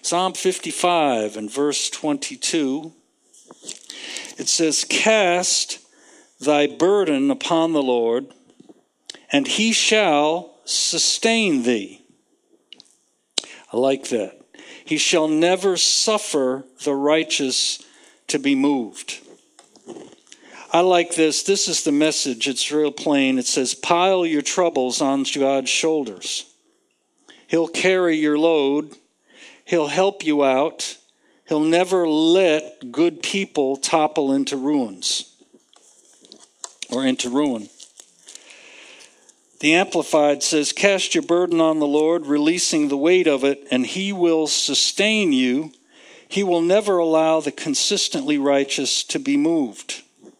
Psalm 55 and verse 22, it says, "Cast thy burden upon the Lord, and he shall sustain thee." I like that. He shall never suffer the righteous to be moved. I like this. This is the message. It's real plain. It says, pile your troubles on God's shoulders. He'll carry your load. He'll help you out. He'll never let good people topple into ruins or into ruin. The Amplified says, cast your burden on the Lord, releasing the weight of it, and he will sustain you. He will never allow the consistently righteous to be moved.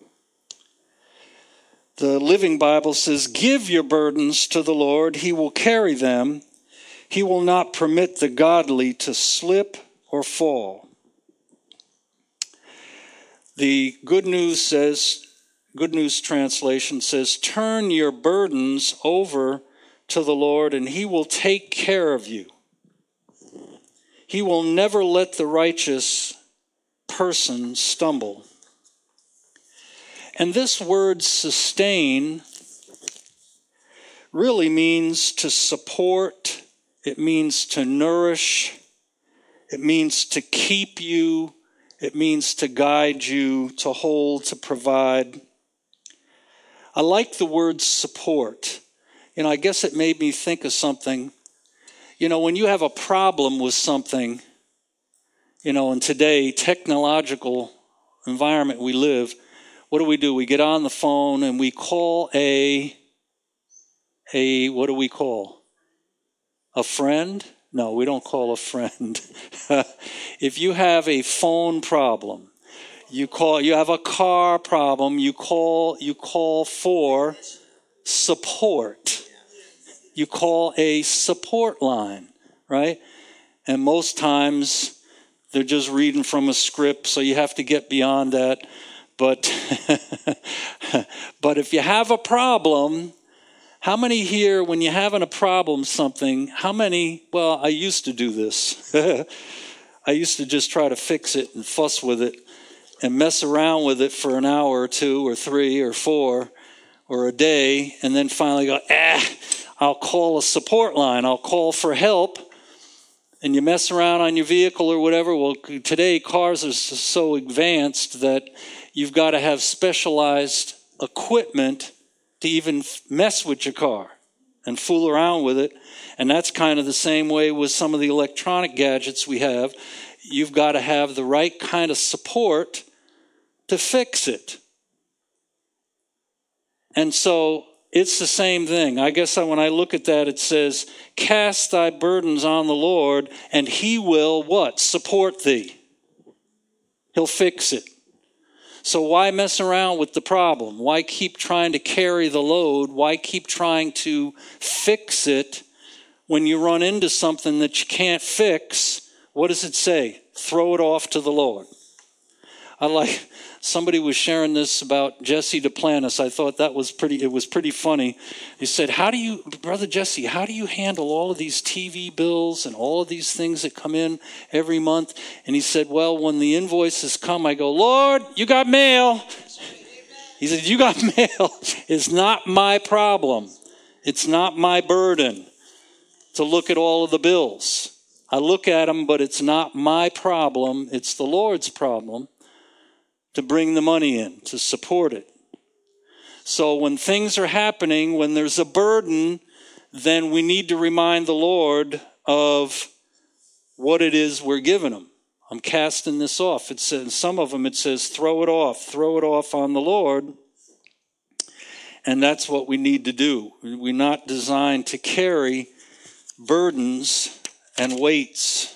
The Living Bible says, give your burdens to the Lord. He will carry them. He will not permit the godly to slip or fall. The Good News translation says, turn your burdens over to the Lord and he will take care of you. He will never let the righteous person stumble. And this word sustain really means to support. It means to nourish. It means to keep you. It means to guide you, to hold, to provide. I like the word support. I guess it made me think of something. When you have a problem with something, in today technological environment we live, what do? We get on the phone and we call what do we call? A friend? No, we don't call a friend. If you have a phone problem, you have a car problem, you call for support. You call a support line, right? And most times they're just reading from a script, so you have to get beyond that. But if you have a problem, how many here, when you're having a problem I used to do this. I used to just try to fix it and fuss with it and mess around with it for an hour or two or three or four or a day, and then finally go, I'll call a support line. I'll call for help. And you mess around on your vehicle or whatever. Well, today cars are so advanced that you've got to have specialized equipment to even mess with your car and fool around with it. And that's kind of the same way with some of the electronic gadgets we have. You've got to have the right kind of support to fix it. And so it's the same thing. I guess when I look at that, it says, cast thy burdens on the Lord, and he will what? Support thee. He'll fix it. So why mess around with the problem? Why keep trying to carry the load? Why keep trying to fix it when you run into something that you can't fix? What does it say? Throw it off to the Lord. Somebody was sharing this about Jesse Duplantis. I thought it was pretty funny. He said, Brother Jesse, how do you handle all of these TV bills and all of these things that come in every month? And he said, well, when the invoices come, I go, Lord, you got mail. He said, you got mail. It's not my problem. It's not my burden to look at all of the bills. I look at them, but it's not my problem. It's the Lord's problem to bring the money in, to support it. So when things are happening, when there's a burden, then we need to remind the Lord of what it is we're giving him. I'm casting this off. It says, some of them it says, throw it off on the Lord. And that's what we need to do. We're not designed to burdens and weights.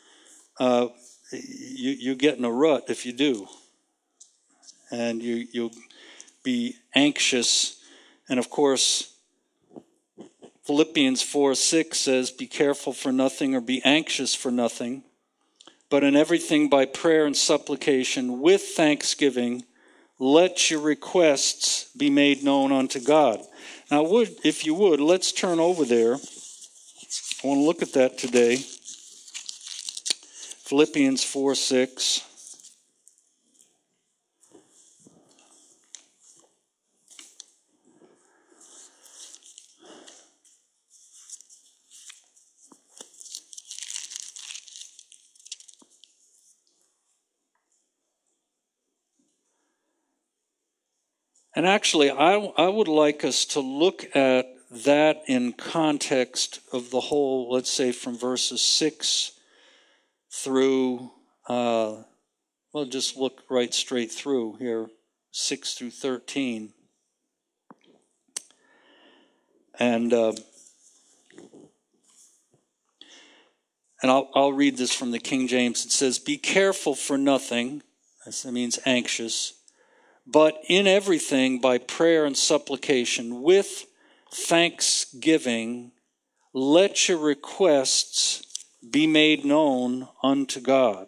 You get in a rut if you do. And you'll be anxious. And of course, Philippians 4:6 says, be careful for nothing or be anxious for nothing, but in everything by prayer and supplication with thanksgiving, let your requests be made known unto God. Now, if you would, let's turn over there. I want to look at that today. Philippians 4:6. And actually, I would like us to look at that in context of the whole, let's say from verses 6 through, just look right straight through here, 6 through 13. And I'll read this from the King James. It says, "Be careful for nothing," that means anxious, "but in everything by prayer and supplication with thanksgiving, let your requests be made known unto God."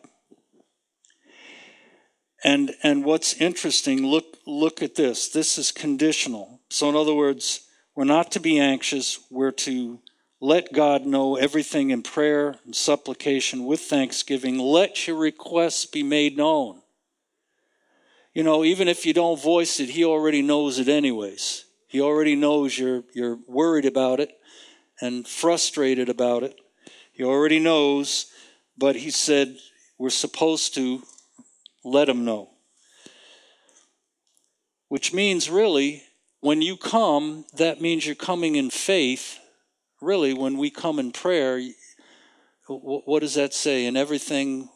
And what's interesting, look at this. This is conditional. So in other words, we're not to be anxious. We're to let God know everything in prayer and supplication with thanksgiving. Let your requests be made known. You know, even if you don't voice it, he already knows it anyways. He already knows you're worried about it and frustrated about it. He already knows, but he said we're supposed to let him know. Which means really, when you come, that means you're coming in faith. Really, when we come in prayer, what does that say? In everything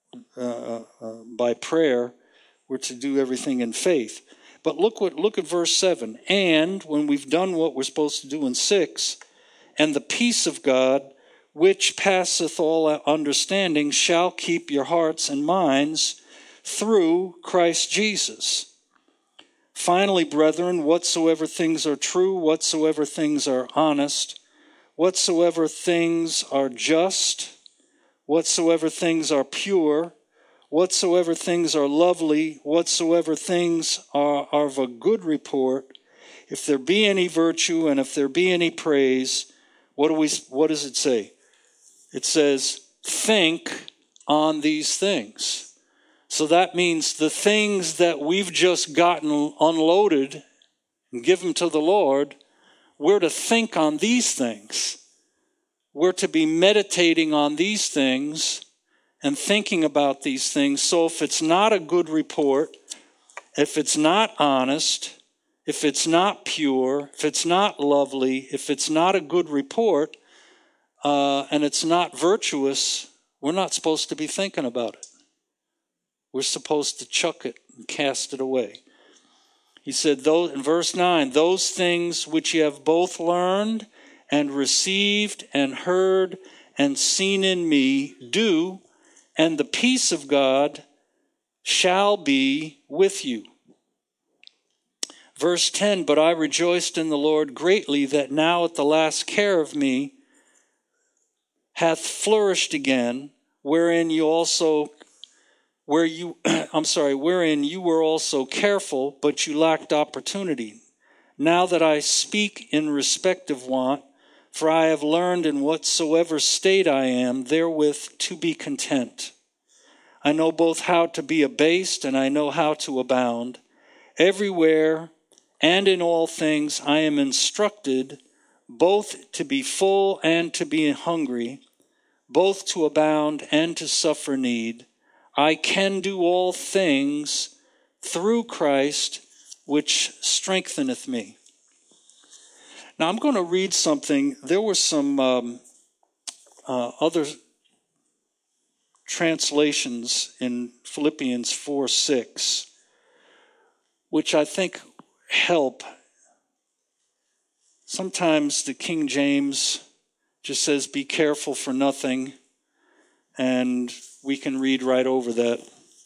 by prayer, we're to do everything in faith. But look at verse 7. "And when we've done what we're supposed to do in 6, and the peace of God, which passeth all understanding, shall keep your hearts and minds through Christ Jesus. Finally, brethren, whatsoever things are true, whatsoever things are honest, whatsoever things are just, whatsoever things are pure, whatsoever things are lovely, whatsoever things are of a good report, if there be any virtue and if there be any praise," what does it say? It says, "think on these things." So that means the things that we've just gotten unloaded and given to the Lord, we're to think on these things. We're to be meditating on these things and thinking about these things. So if it's not a good report, if it's not honest, if it's not pure, if it's not lovely, if it's not a good report, and it's not virtuous, we're not supposed to be thinking about it. We're supposed to chuck it and cast it away. He said, in verse 9, "Those things which ye have both learned and received and heard and seen in me, do, and the peace of God shall be with you." Verse 10, "But I rejoiced in the Lord greatly that now at the last care of me hath flourished again, wherein you were also careful, but you lacked opportunity. Now that I speak in respect of want, for I have learned in whatsoever state I am, therewith to be content. I know both how to be abased, and I know how to abound. Everywhere and in all things I am instructed, both to be full and to be hungry, both to abound and to suffer need. I can do all things through Christ, which strengtheneth me." Now I'm going to read something. There were some other translations in Philippians 4:6, which I think help. Sometimes the King James just says, "Be careful for nothing," and we can read right over that.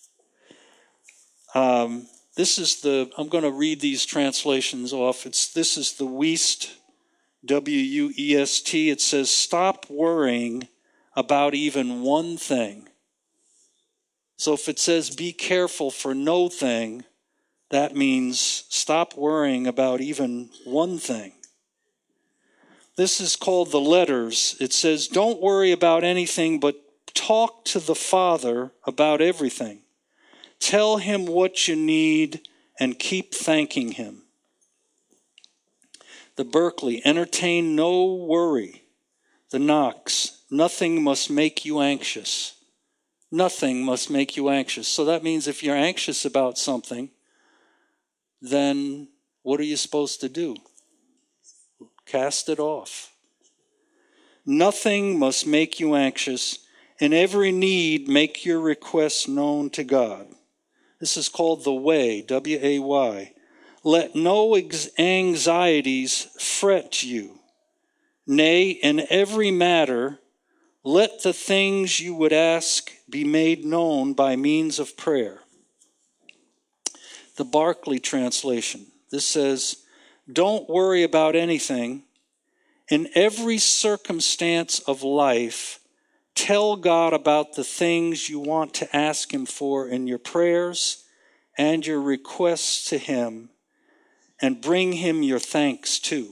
I'm going to read these translations off. This is the Wuest, W-U-E-S-T. It says, "Stop worrying about even one thing." So if it says, "Be careful for no thing," that means stop worrying about even one thing. This is called the Letters. It says, "Don't worry about anything, but talk to the Father about everything. Tell him what you need and keep thanking him. The Berkeley, entertain no worry. The Knox, nothing must make you anxious. Nothing must make you anxious. So that means if you're anxious about something, then what are you supposed to do? Cast it off. Nothing must make you anxious. In every need, make your requests known to God. This is called the way, W-A-Y. Let no anxieties fret you. Nay, in every matter, let the things you would ask be made known by means of prayer. The Barclay translation. This says, don't worry about anything. In every circumstance of life, tell God about the things you want to ask him for in your prayers and your requests to him, and bring him your thanks too.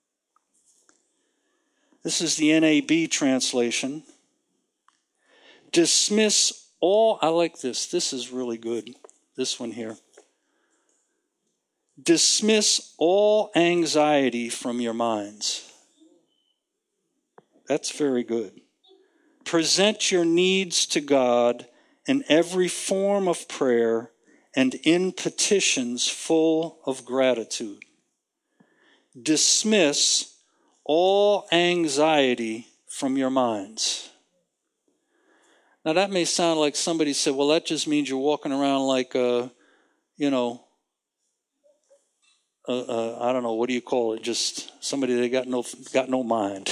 This is the NAB translation. Dismiss all, I like this. This is really good. This one here. Dismiss all anxiety from your minds. That's very good. Present your needs to God in every form of prayer and in petitions full of gratitude. Dismiss all anxiety from your minds. Now that may sound like somebody said, well, that just means you're walking around like I don't know, what do you call it? Just somebody that got no mind.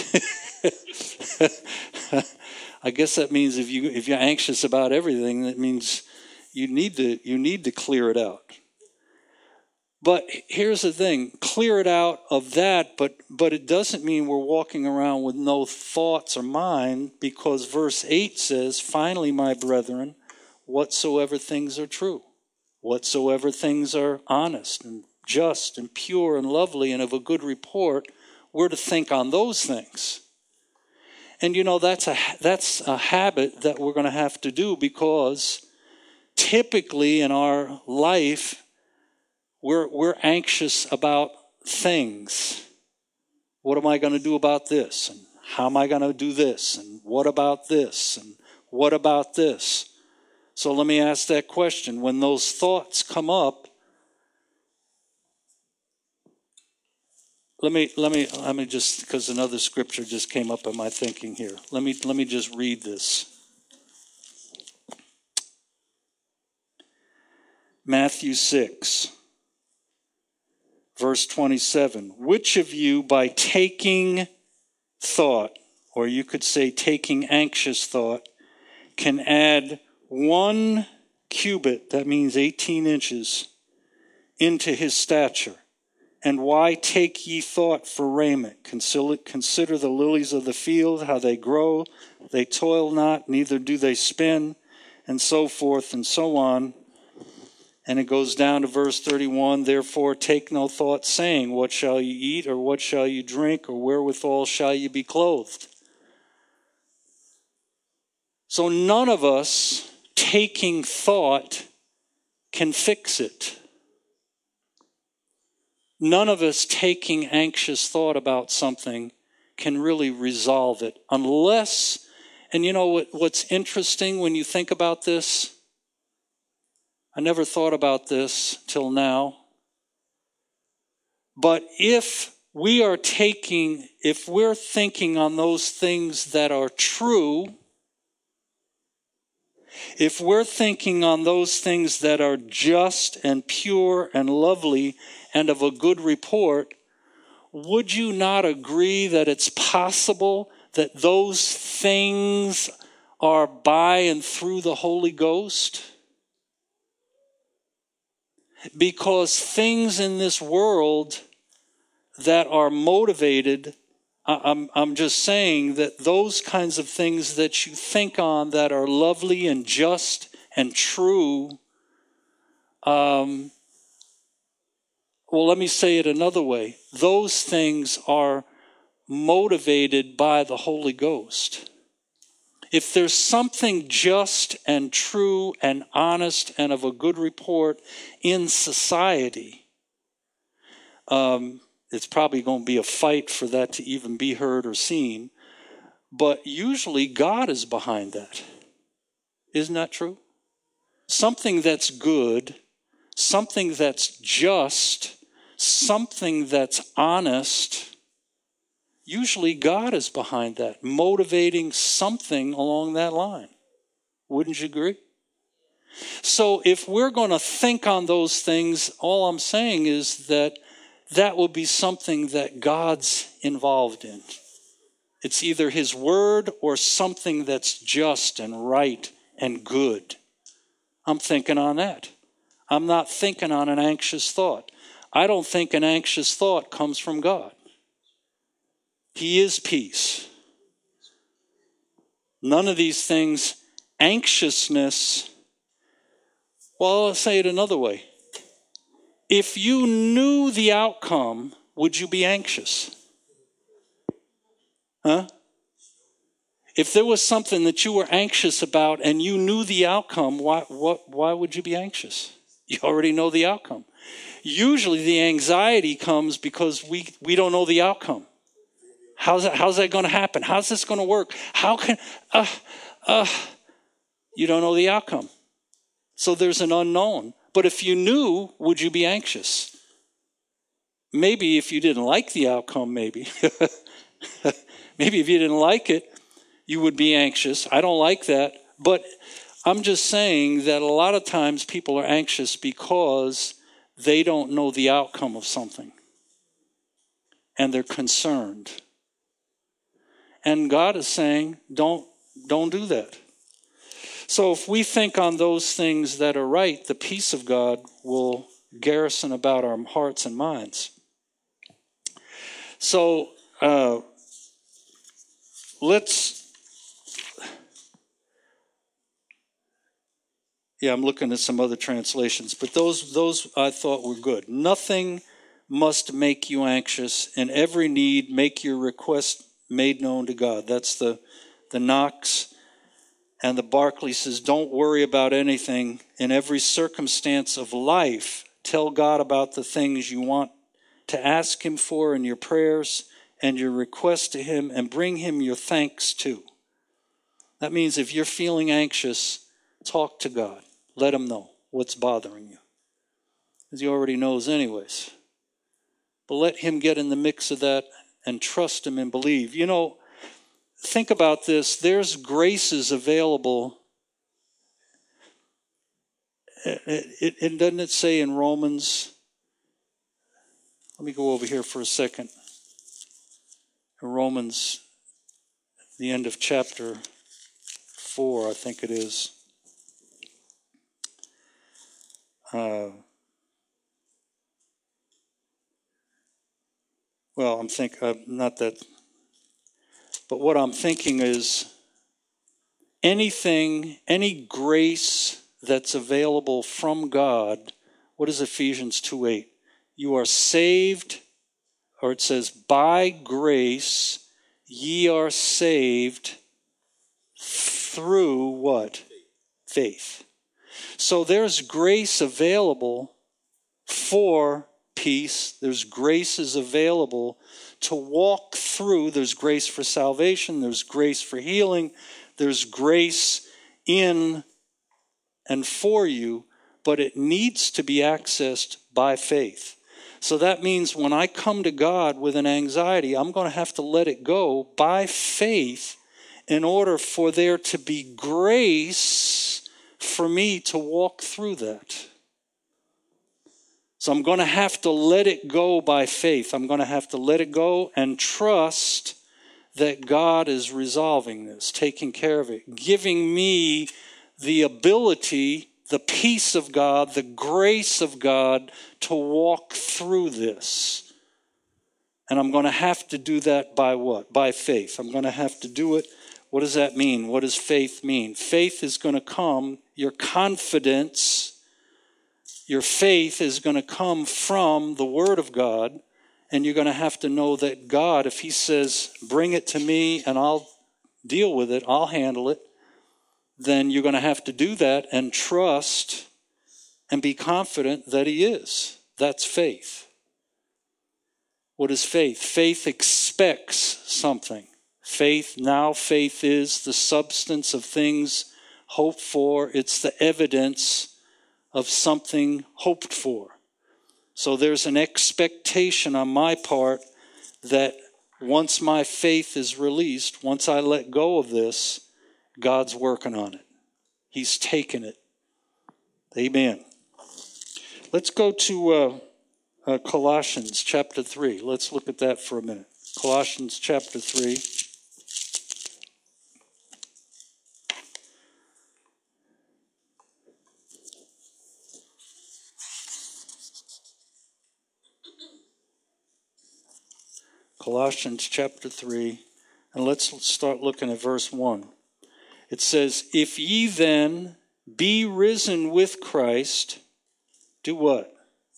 I guess that means if you're anxious about everything, that means you need to clear it out. But here's the thing, clear it out of that, but it doesn't mean we're walking around with no thoughts or mind, because verse 8 says, finally, my brethren, whatsoever things are true, whatsoever things are honest and just and pure and lovely and of a good report, we're to think on those things. And that's a habit that we're going to have to do, because typically in our life, we're anxious about things. What am I going to do about this? And how am I going to do this? And what about this? And what about this? So let me ask that question. When those thoughts come up, let me just, because another scripture just came up in my thinking here. Let me just read this. Matthew 6. Verse 27, which of you by taking thought, or you could say taking anxious thought, can add 1 cubit, that means 18 inches, into his stature? And why take ye thought for raiment? Consider the lilies of the field, how they grow. They toil not, neither do they spin, and so forth and so on. And it goes down to verse 31, therefore take no thought, saying, what shall you eat, or what shall you drink, or wherewithal shall you be clothed? So none of us taking thought can fix it. None of us taking anxious thought about something can really resolve it, unless, and what's interesting when you think about this? I never thought about this till now. But if we're thinking on those things that are true, if we're thinking on those things that are just and pure and lovely and of a good report, would you not agree that it's possible that those things are by and through the Holy Ghost? Because things in this world that are motivated, I'm just saying that those kinds of things that you think on that are lovely and just and true, well, let me say it another way. Those things are motivated by the Holy Ghost. If there's something just and true and honest and of a good report in society, it's probably going to be a fight for that to even be heard or seen. But usually God is behind that. Isn't that true? Something that's good, something that's just, something that's honest, usually God is behind that, motivating something along that line. Wouldn't you agree? So if we're going to think on those things, all I'm saying is that that will be something that God's involved in. It's either his word or something that's just and right and good. I'm thinking on that. I'm not thinking on an anxious thought. I don't think an anxious thought comes from God. He is peace. None of these things, anxiousness, well, I'll say it another way. If you knew the outcome, would you be anxious? Huh? If there was something that you were anxious about and you knew the outcome, why would you be anxious? You already know the outcome. Usually the anxiety comes because we don't know the outcome. How's that going to happen? How's this going to work? How can, you don't know the outcome. So there's an unknown. But if you knew, would you be anxious? Maybe if you didn't like the outcome, maybe. Maybe if you didn't like it, you would be anxious. I don't like that. But I'm just saying that a lot of times people are anxious because they don't know the outcome of something. And they're concerned. And God is saying, don't do that. So if we think on those things that are right, the peace of God will garrison about our hearts and minds. So I'm looking at some other translations, but those I thought were good. Nothing must make you anxious. In every need, make your request made known to God. That's the Knox. And the Barclay says, don't worry about anything. In every circumstance of life, tell God about the things you want to ask him for in your prayers and your requests to him, and bring him your thanks too. That means if you're feeling anxious, talk to God. Let him know what's bothering you. Because he already knows anyways. But let him get in the mix of that and trust him and believe. You know, think about this. There's graces available. It doesn't it say in Romans? Let me go over here for a second. In Romans, the end of chapter 4, I think it is. Not that. But what I'm thinking is any grace that's available from God, what is Ephesians 2:8? You are saved, or it says, by grace ye are saved through what? Faith. So there's grace available for peace. There's graces available to walk through. There's grace for salvation. There's grace for healing. There's grace in and for you, but it needs to be accessed by faith. So that means when I come to God with an anxiety, I'm going to have to let it go by faith in order for there to be grace for me to walk through that. So I'm going to have to let it go by faith. I'm going to have to let it go and trust that God is resolving this, taking care of it, giving me the ability, the peace of God, the grace of God to walk through this. And I'm going to have to do that by what? By faith. I'm going to have to do it. What does that mean? What does faith mean? Faith is going to come, your confidence, your faith is going to come from the Word of God, and you're going to have to know that God, if he says, bring it to me and I'll deal with it, I'll handle it, then you're going to have to do that and trust and be confident that he is. That's faith. What is faith? Faith expects something. Faith is the substance of things hoped for. It's the evidence of something hoped for. So there's an expectation on my part that once my faith is released, once I let go of this, God's working on it. He's taken it. Amen. Let's go to Colossians chapter 3. Let's look at that for a minute. Colossians chapter 3. Colossians chapter 3. And let's start looking at verse 1. It says, if ye then be risen with Christ, do what?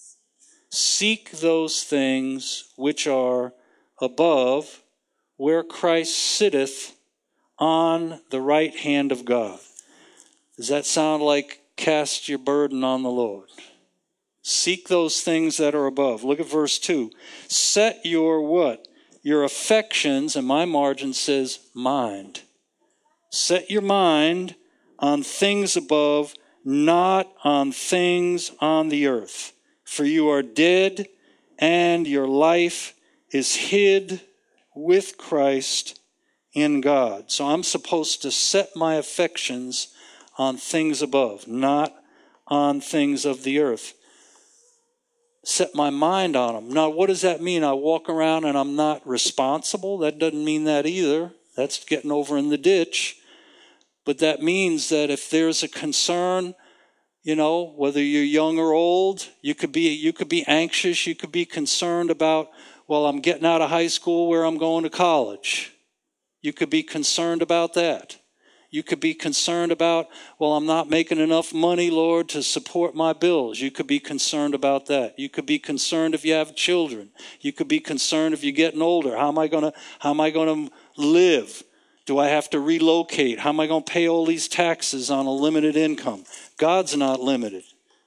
Seek those things which are above, where Christ sitteth on the right hand of God. Does that sound like cast your burden on the Lord? Seek those things that are above. Look at verse 2. Set your what? Your affections, and my margin says mind. Set your mind on things above, not on things on the earth. For you are dead, and your life is hid with Christ in God. So I'm supposed to set my affections on things above, not on things of the earth. Set my mind on them. Now, what does that mean? I walk around and I'm not responsible? That doesn't mean that either. That's getting over in the ditch. But that means that if there's a concern, whether you're young or old, you could be anxious, you could be concerned about, well, I'm getting out of high school, where I'm going to college. You could be concerned about that. You could be concerned about, well, I'm not making enough money, Lord, to support my bills. You could be concerned about that. You could be concerned if you have children. You could be concerned if you're getting older. How am I going to live? Do I have to relocate? How am I going to pay all these taxes on a limited income? God's not limited.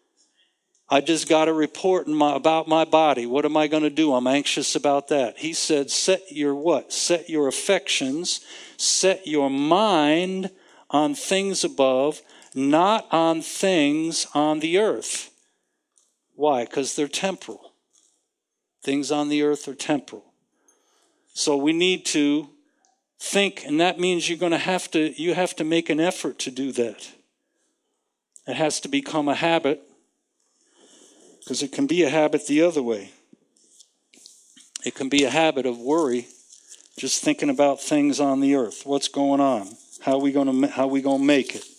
I just got a report about my body. What am I going to do? I'm anxious about that. He said, set your what? Set your affections, set your mind on things above, not on things on the earth. Why? Because they're temporal. Things on the earth are temporal. So we need to think, and that means you have to make an effort to do that. It has to become a habit, because it can be a habit the other way. It can be a habit of worry, just thinking about things on the earth. What's going on? How are we going to make it?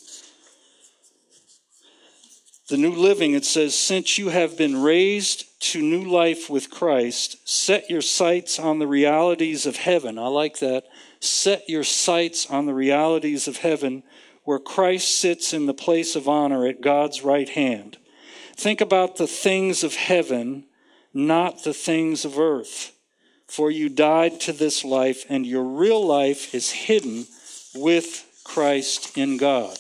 The New Living, it says, since you have been raised to new life with Christ, set your sights on the realities of heaven. I like that. Set your sights on the realities of heaven, where Christ sits in the place of honor at God's right hand. Think about the things of heaven, not the things of earth. For you died to this life, and your real life is hidden with Christ in God.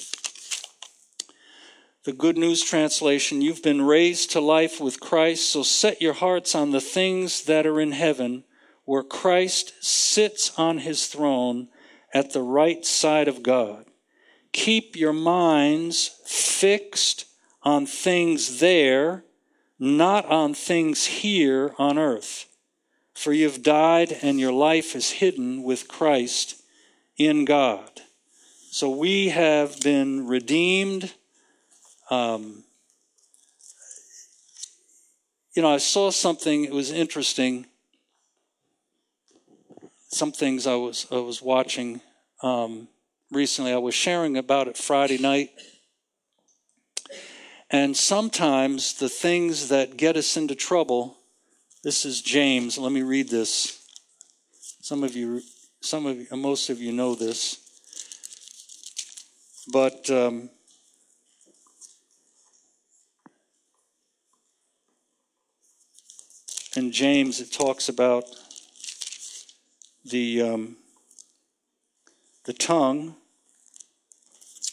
The Good News Translation, you've been raised to life with Christ, so set your hearts on the things that are in heaven, where Christ sits on his throne at the right side of God. Keep your minds fixed on things there, not on things here on earth. For you've died, and your life is hidden with Christ in God. So we have been redeemed. I saw something, it was interesting. Some things I was watching recently. I was sharing about it Friday night. And sometimes the things that get us into trouble, this is James. Let me read this. Most of you know this. But in James, it talks about the tongue.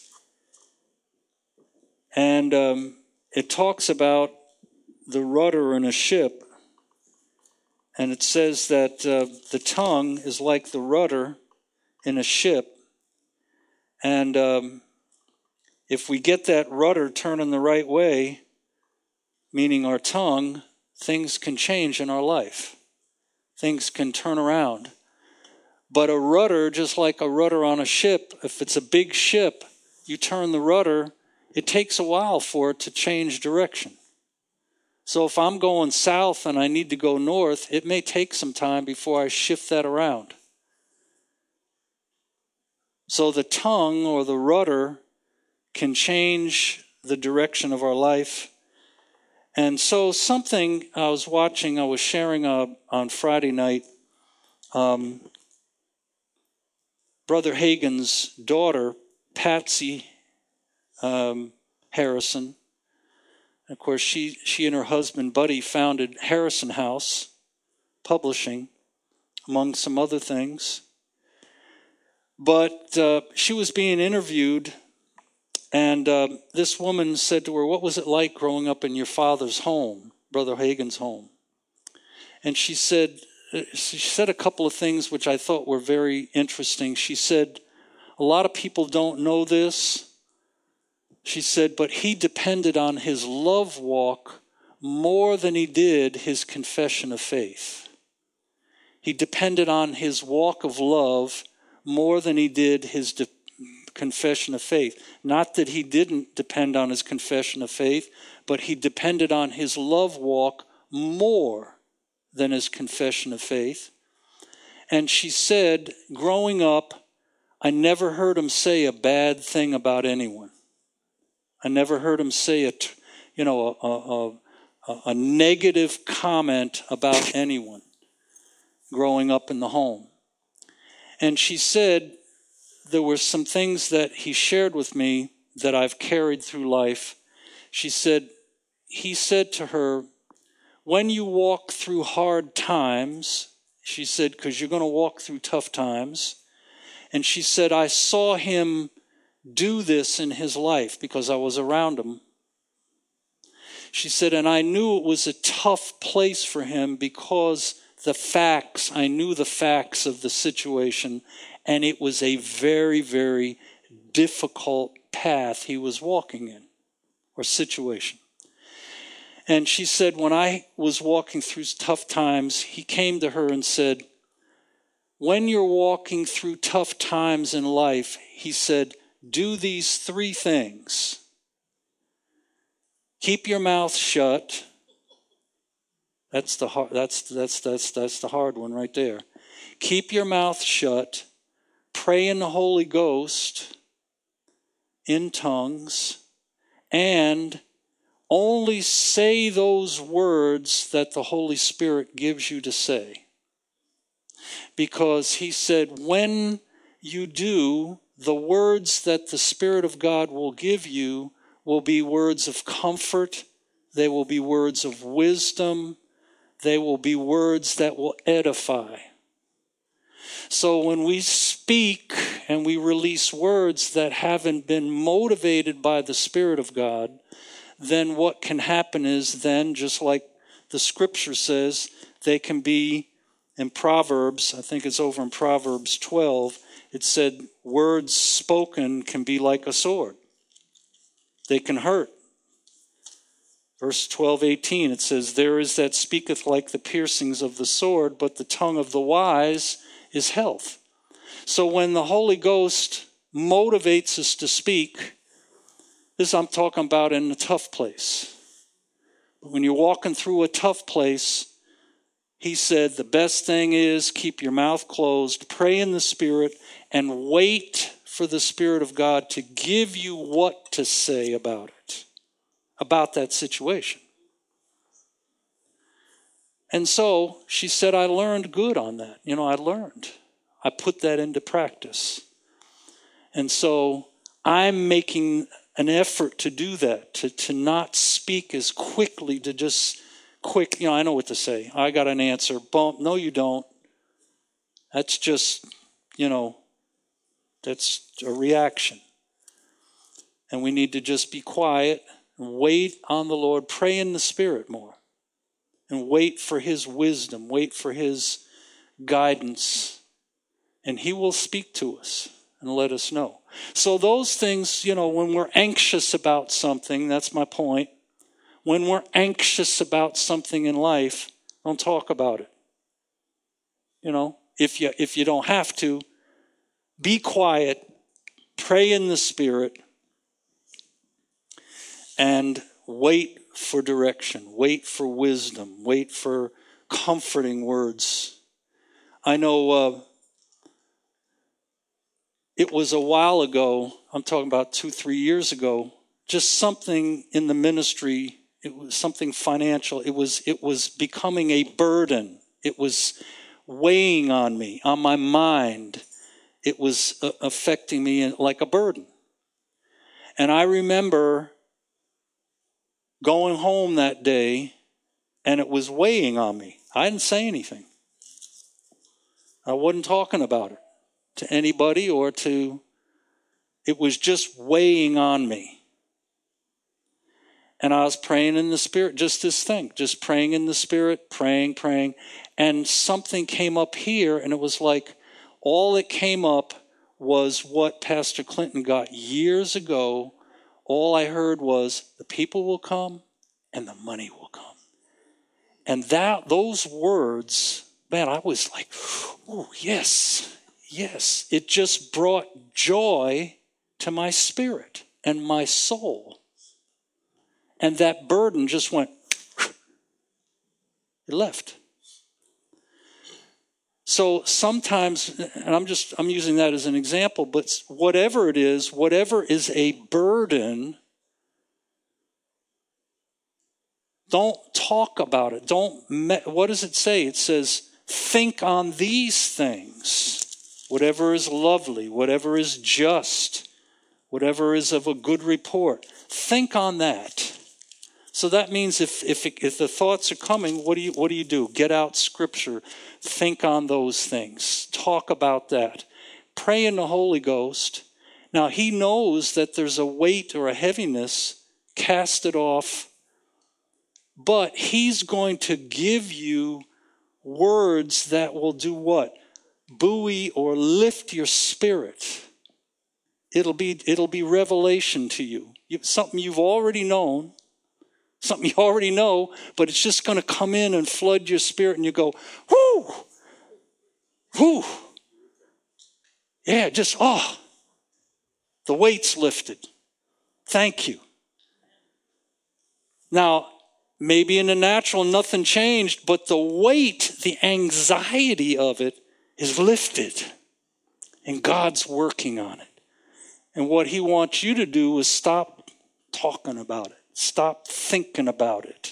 And it talks about the rudder in a ship. And it says that the tongue is like the rudder in a ship. And if we get that rudder turning the right way, meaning our tongue, things can change in our life. Things can turn around. But a rudder, just like a rudder on a ship, if it's a big ship, you turn the rudder, it takes a while for it to change direction. So if I'm going south and I need to go north, it may take some time before I shift that around. So the tongue or the rudder can change the direction of our life. And so something I was sharing on Friday night, Brother Hagin's daughter, Patsy Harrison. Of course, she and her husband, Buddy, founded Harrison House Publishing, among some other things. But she was being interviewed, and this woman said to her, "What was it like growing up in your father's home, Brother Hagin's home?" And she said a couple of things which I thought were very interesting. She said, "A lot of people don't know this." She said, "But he depended on his love walk more than he did his confession of faith." He depended on his walk of love more than he did his confession of faith. Not that he didn't depend on his confession of faith, but he depended on his love walk more than his confession of faith. And she said, growing up, I never heard him say a bad thing about anyone. I never heard him say a negative comment about anyone growing up in the home. And she said there were some things that he shared with me that I've carried through life. She said, he said to her, when you walk through hard times, she said, because you're going to walk through tough times. And she said, I saw him do this in his life because I was around him. She said, and I knew it was a tough place for him because I knew the facts of the situation, and it was a very, very difficult path he was walking in, or situation. And she said, when I was walking through tough times, he came to her and said, when you're walking through tough times in life, he said, do these 3 things. Keep your mouth shut. That's the hard one right there. Keep your mouth shut. Pray in the Holy Ghost in tongues, and only say those words that the Holy Spirit gives you to say. Because he said, when you do, the words that the Spirit of God will give you will be words of comfort. They will be words of wisdom. They will be words that will edify. So when we speak and we release words that haven't been motivated by the Spirit of God, then what can happen is then, just like the scripture says, they can be in Proverbs, I think it's over in Proverbs 12, it said words spoken can be like a sword. They can hurt. Verse 12:18, it says, there is that speaketh like the piercings of the sword, but the tongue of the wise is health. So when the Holy Ghost motivates us to speak, this I'm talking about in a tough place. But when you're walking through a tough place, he said the best thing is keep your mouth closed, pray in the Spirit, and wait for the Spirit of God to give you what to say about it, about that situation. And so she said, I learned good on that. I put that into practice. And so I'm making an effort to do that, to not speak as quickly, to just quick, I know what to say. I got an answer. Boom. No, you don't. That's just, that's a reaction. And we need to just be quiet and wait on the Lord, pray in the Spirit more, and wait for his wisdom, wait for his guidance, and he will speak to us and let us know. So those things, when we're anxious about something, that's my point. When we're anxious about something in life, don't talk about it. If you don't have to, be quiet, pray in the Spirit, and wait for direction, wait for wisdom, wait for comforting words. I know it was a while ago, I'm talking about 2-3 years ago, just something in the ministry, it was something financial, it was becoming a burden. It was weighing on me, on my mind. It was affecting me like a burden. And I remember going home that day, and it was weighing on me. I didn't say anything. I wasn't talking about it to anybody it was just weighing on me. And I was praying in the Spirit, just this thing, just praying in the Spirit, praying. And something came up here, and it was like all that came up was what Pastor Clinton got years ago. All I heard was, the people will come and the money will come. And those words, man, I was like, oh, yes. It just brought joy to my spirit and my soul. And that burden just went, it left. So sometimes, and I'm using that as an example, but whatever it is, whatever is a burden, don't talk about it. What does it say? It says, think on these things. Whatever is lovely, whatever is just, whatever is of a good report. Think on that. So that means if the thoughts are coming, what do you do? Get out Scripture. Think on those things. Talk about that. Pray in the Holy Ghost. Now, he knows that there's a weight or a heaviness. Cast it off. But he's going to give you words that will do what? Buoy or lift your spirit. It'll be revelation to you. Something you've already known. Something you already know, but it's just going to come in and flood your spirit, and you go, whoo, whoo. Yeah, the weight's lifted. Thank you. Now, maybe in the natural, nothing changed, but the weight, the anxiety of it is lifted, and God's working on it. And what he wants you to do is stop talking about it. Stop thinking about it.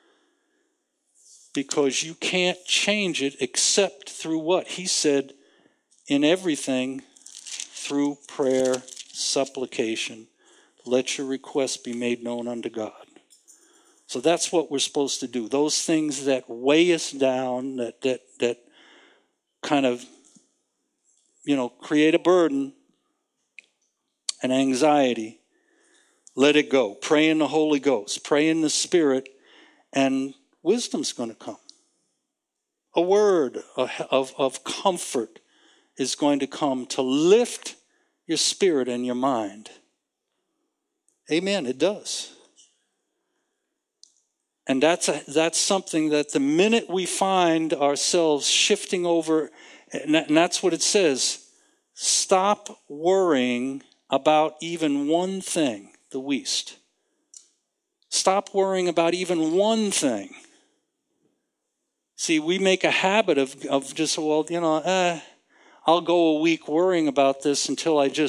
Because you can't change it except through what? He said, in everything, through prayer, supplication, let your requests be made known unto God. So that's what we're supposed to do. Those things that weigh us down, that kind of, create a burden, an anxiety, let it go. Pray in the Holy Ghost. Pray in the Spirit, and wisdom's going to come. A word of comfort is going to come to lift your spirit and your mind. Amen. It does. And that's something that the minute we find ourselves shifting over, and that's what it says, stop worrying about even one thing. The West. Stop worrying about even one thing. See, we make a habit of just, I'll go a week worrying about this until I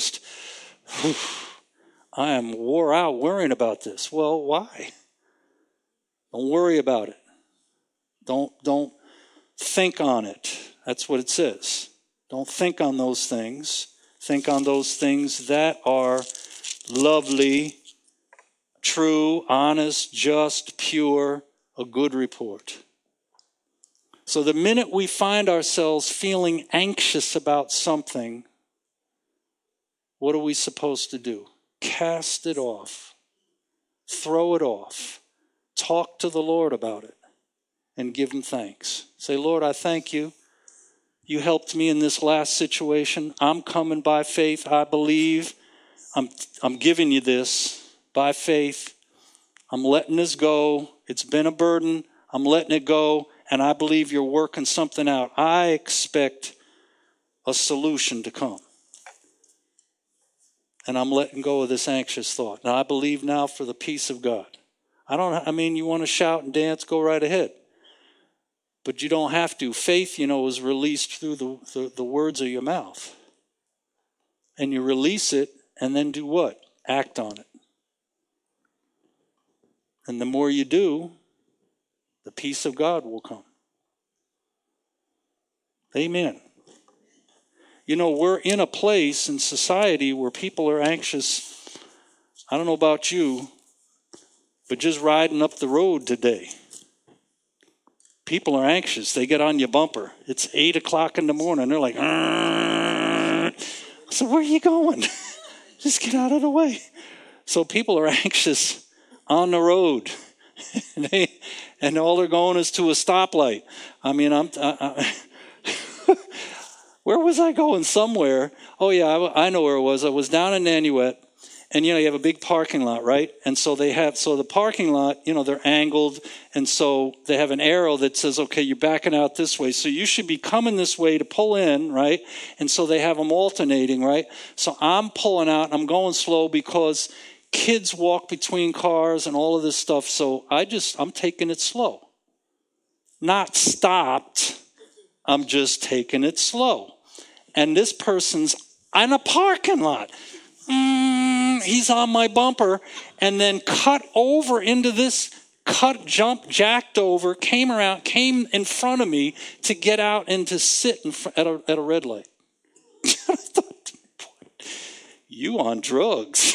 am wore out worrying about this. Well, why? Don't worry about it. Don't think on it. That's what it says. Don't think on those things. Think on those things that are lovely, true, honest, just, pure, a good report. So the minute we find ourselves feeling anxious about something, what are we supposed to do? Cast it off. Throw it off. Talk to the Lord about it and give him thanks. Say, Lord, I thank you. You helped me in this last situation. I'm coming by faith. I believe. I'm giving you this by faith. I'm letting this go. It's been a burden. I'm letting it go. And I believe you're working something out. I expect a solution to come. And I'm letting go of this anxious thought. And I believe now for the peace of God. You want to shout and dance, go right ahead. But you don't have to. Faith, is released through the words of your mouth. And you release it and then do what? Act on it. And the more you do, the peace of God will come. Amen. We're in a place in society where people are anxious. I don't know about you, but just riding up the road today, people are anxious. They get on your bumper. It's 8 o'clock in the morning. They're like, so where are you going? Just get out of the way. So people are anxious on the road. and all they're going is to a stoplight. Where was I going? Somewhere. Oh, yeah, I know where it was. I was down in Nanuet. And, you have a big parking lot, right? And so the parking lot, they're angled. And so they have an arrow that says, okay, you're backing out this way. So you should be coming this way to pull in, right? And so they have them alternating, right? So I'm pulling out and I'm going slow because kids walk between cars and all of this stuff. So I'm taking it slow. Not stopped. I'm just taking it slow. And this person's in a parking lot. He's on my bumper and then cut over into this, jacked over, came in front of me to get out and to sit at a red light. I thought, you on drugs.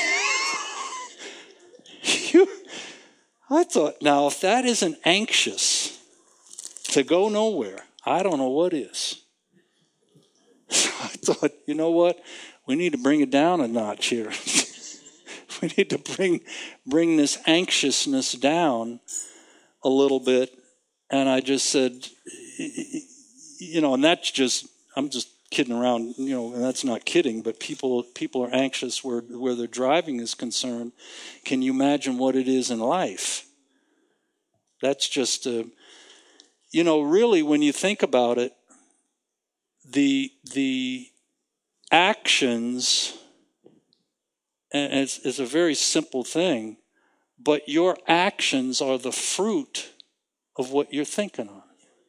I thought, now if that isn't anxious to go nowhere, I don't know what is. So I thought, you know what? We need to bring it down a notch here. We need to bring this anxiousness down a little bit. And I just said, and that's just, I'm just kidding around, and that's not kidding, but people are anxious where their driving is concerned. Can you imagine what it is in life? That's just, really when you think about it, the actions, and it's a very simple thing, but your actions are the fruit of what you're thinking on.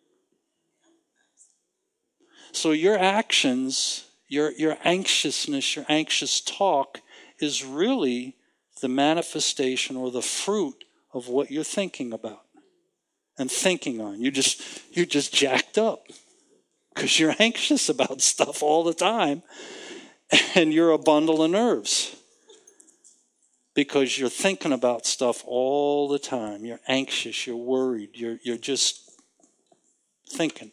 So your actions, your anxiousness, your anxious talk is really the manifestation or the fruit of what you're thinking about and thinking on. You're just jacked up because you're anxious about stuff all the time, and you're a bundle of nerves because you're thinking about stuff all the time. You're anxious, you're worried, you're just thinking.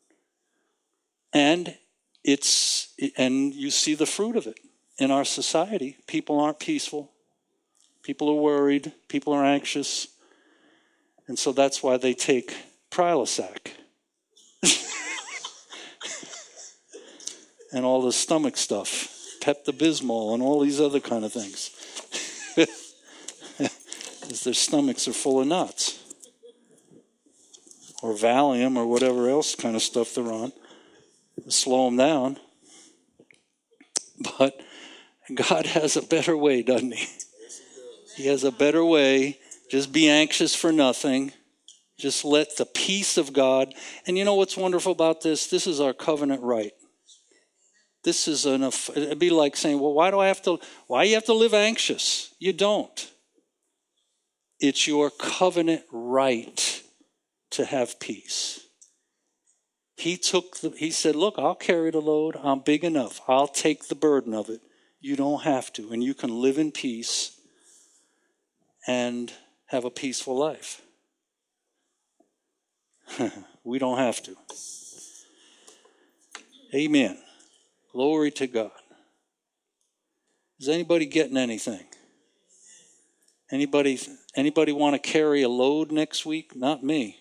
And you see the fruit of it in our society. People aren't peaceful. People are worried. People are anxious. And so that's why they take Prilosec and all the stomach stuff, Pepto-Bismol and all these other kind of things. Because their stomachs are full of knots. Or Valium or whatever else kind of stuff they're on. Slow them down. But God has a better way, doesn't he? He has a better way. Just be anxious for nothing. Just let the peace of God. And you know what's wonderful about this? This is our covenant right. This is it'd be like saying, well, why do you have to live anxious? You don't. It's your covenant right to have peace. He said, look, I'll carry the load. I'm big enough. I'll take the burden of it. You don't have to. And you can live in peace and have a peaceful life. We don't have to. Amen. Glory to God. Is anybody getting anything? Anybody want to carry a load next week? Not me.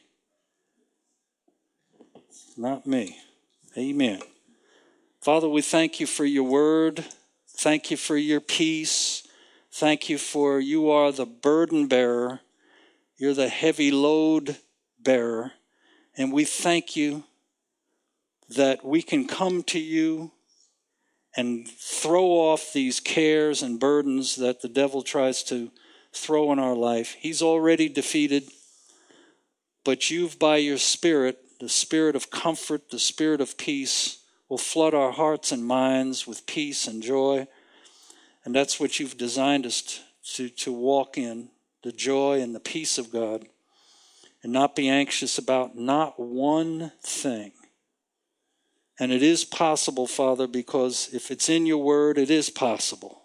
Not me. Amen. Father, we thank you for your word. Thank you for your peace. Thank you for you are the burden bearer. You're the heavy load bearer. And we thank you that we can come to you and throw off these cares and burdens that the devil tries to throw in our life. He's already defeated, but you've, by your Spirit, the Spirit of comfort, the Spirit of peace, will flood our hearts and minds with peace and joy. And that's what you've designed us to walk in, the joy and the peace of God, and not be anxious about not one thing. And it is possible, Father, because if it's in your word, it is possible.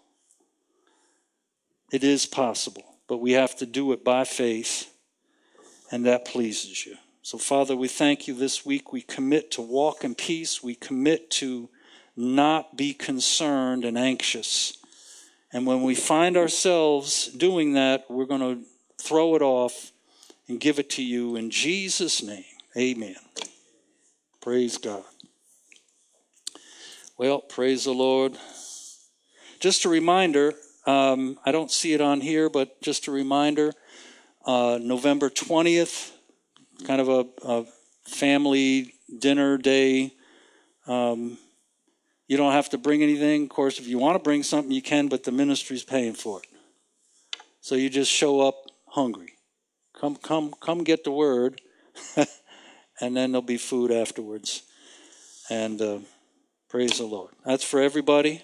It is possible. But we have to do it by faith, and that pleases you. So, Father, we thank you this week. We commit to walk in peace. We commit to not be concerned and anxious. And when we find ourselves doing that, we're going to throw it off and give it to you in Jesus' name. Amen. Praise God. Well, praise the Lord. Just a reminder, I don't see it on here, but just a reminder, November 20th, kind of a family dinner day. You don't have to bring anything. Of course, if you want to bring something, you can, but the ministry's paying for it. So you just show up hungry. Come get the word, and then there'll be food afterwards. And praise the Lord. That's for everybody.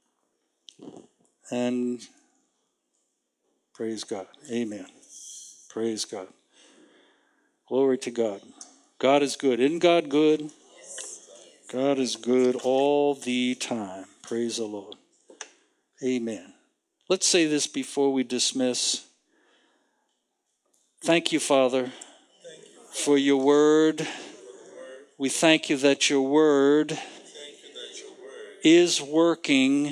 And praise God. Amen. Praise God. Glory to God. God is good. Isn't God good? God is good all the time. Praise the Lord. Amen. Let's say this before we dismiss. Thank you, Father, for your word. We thank you that your word is working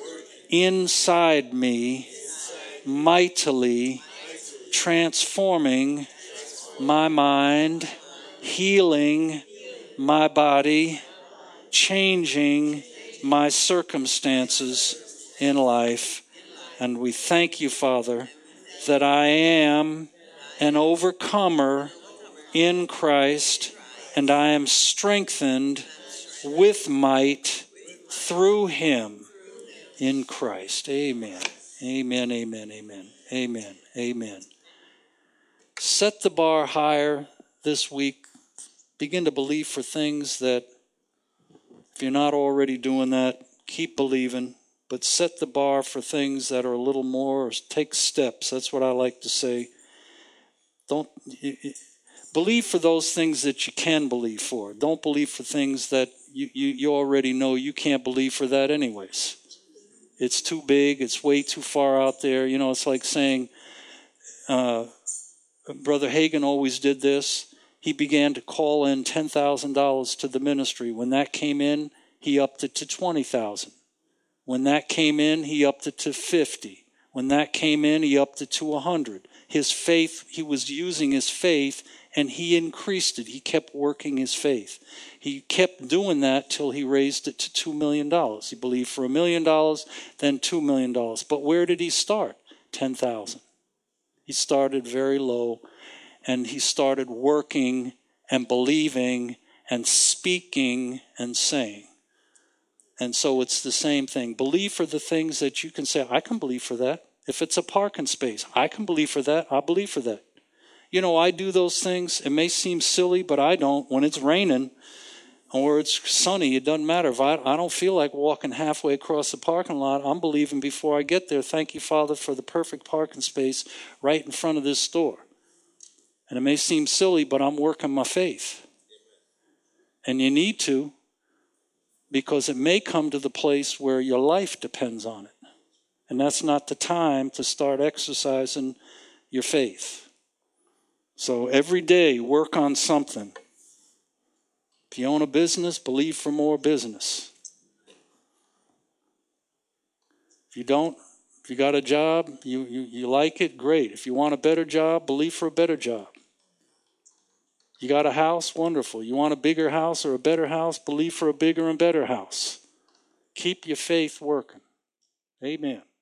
inside me mightily, transforming my mind, healing my body, changing my circumstances in life. And we thank you, Father, that I am an overcomer in Christ, and I am strengthened with might through him in Christ. Amen. Amen, amen, amen, amen, amen. Set the bar higher this week. Begin to believe for things that, if you're not already doing that, keep believing. But set the bar for things that are a little more, or take steps. That's what I like to say. Don't believe for those things that you can believe for. Don't believe for things that you already know you can't believe for that anyways. It's too big. It's way too far out there. You know, it's like saying, Brother Hagin always did this. He began to call in $10,000 to the ministry. When that came in, he upped it to $20,000. When that came in, he upped it to $50,000. When that came in, he upped it to $100,000. His faith, he was using his faith, and he increased it. He kept working his faith. He kept doing that till he raised it to $2 million. He believed for $1 million, then $2 million. But where did he start? 10,000. He started very low, and he started working and believing and speaking and saying. And so it's the same thing. Believe for the things that you can say, I can believe for that. If it's a parking space, I can believe for that. I believe for that. You know, I do those things. It may seem silly, but I don't. When it's raining or it's sunny, it doesn't matter. If I don't feel like walking halfway across the parking lot, I'm believing before I get there. Thank you, Father, for the perfect parking space right in front of this store. And it may seem silly, but I'm working my faith. And you need to, because it may come to the place where your life depends on it. And that's not the time to start exercising your faith. So every day, work on something. If you own a business, believe for more business. If you don't, If you got a job, you like it, great. If you want a better job, believe for a better job. You got a house, wonderful. You want a bigger house or a better house, believe for a bigger and better house. Keep your faith working. Amen.